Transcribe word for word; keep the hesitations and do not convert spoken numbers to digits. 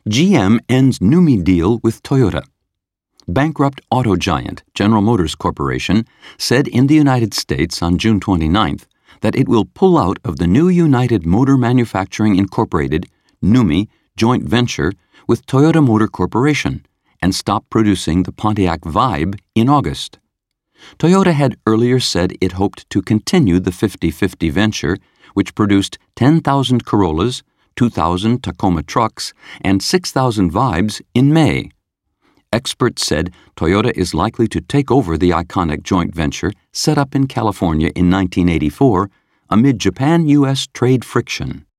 G M ends NUMMI deal with Toyota. Bankrupt auto giant General Motors Corporation said in the United States on June twenty-ninth that it will pull out of the new United Motor Manufacturing Incorporated NUMMI joint venture with Toyota Motor Corporation and stop producing the Pontiac Vibe in August. Toyota had earlier said it hoped to continue the fifty-fifty venture, which produced ten thousand Corollas, two thousand Tacoma trucks, and six thousand Vibes in May. Experts said Toyota is likely to take over the iconic joint venture set up in California in nineteen eighty-four amid Japan U S trade friction.